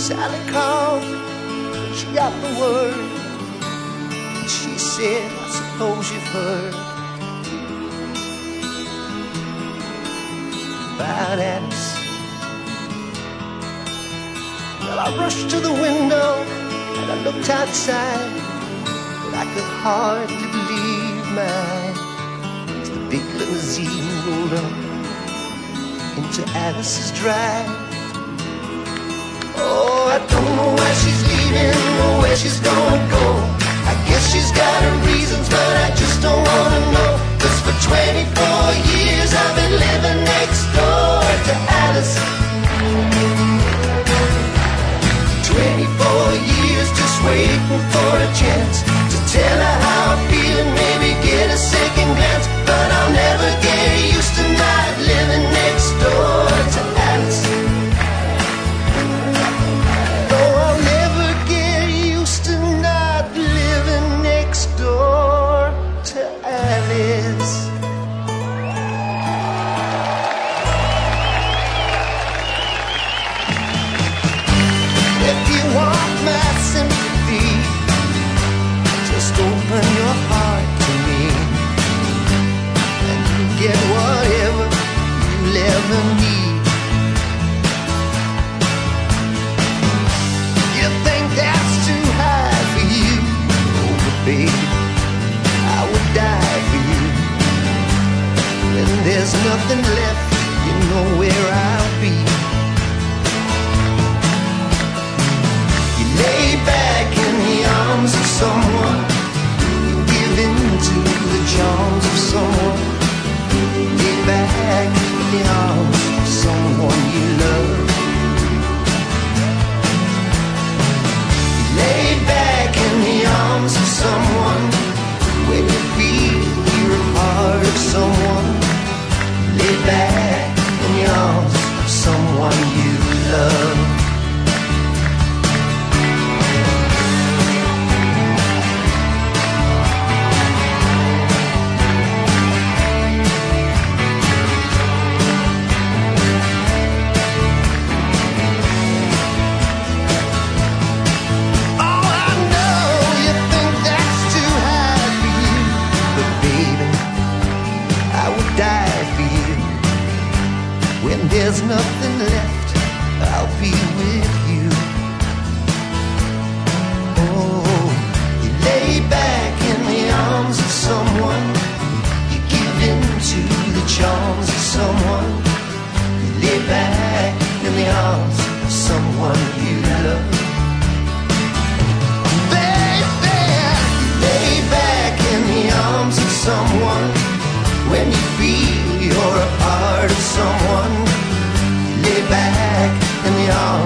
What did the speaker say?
Sally called, she got the word. She said, I suppose you've heard about Alice. Well, I rushed to the window and I looked outside, but I could hardly believe my eyes as the big limousine rolled up into Alice's drive. Oh, I don't know why she's leaving or where she's gonna go. I guess she's got her reasons, but I just don't wanna know. 'Cause for 24 years I've been living next door to Alice. 24 years just waiting for a chance to tell her how I feel and maybe get a second glance. But I'll never get used to not living next door to Alice. No, I'll never get used to not living next door to Alice. If you want my sympathy, just open your heart to me, and you'll get whatever you'll ever need. You think that's too high for you? Oh, but baby, I would die for you. When there's nothing left, you know where I'll be. Lay back in the arms of someone, give in to the charms of someone. Lay back in the arms of someone you love. Lay back in the arms of someone when you feel you're a part of someone. Lay back in the arms of someone you love. There's nothing left, I'll be with you. Oh, you lay back in the arms of someone, you give in to the charms of someone. You lay back in the arms of someone you love. Baby, you lay back in the arms of someone when you feel you're a part of someone. Lay back in the arms